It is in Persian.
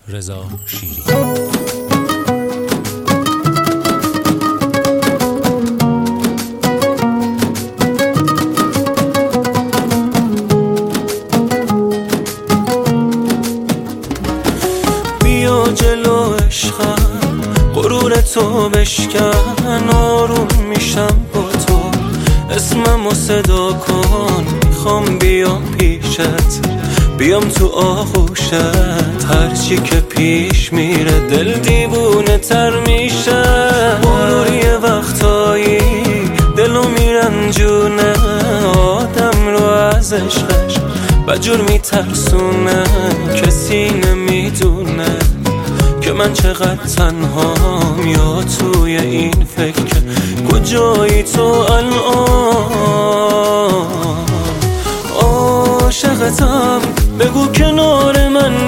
رضا شیری. بیا جلو عشقم، غرور تو بشکن، آروم میشم با تو، اسممو صدا کن، میخوام بیام پیشت، بیام تو آغوشت، هرچی که پیش میره دل دیوونه تر میشه. غرور یه وقتایی دلو میرنجونه، آدم رو از عشقش بجور میترسونه، کسی نمیدونه که من چقدر تنهام، یا توی این فکر کجایی تو الان. عاشقتم، بگو کنار من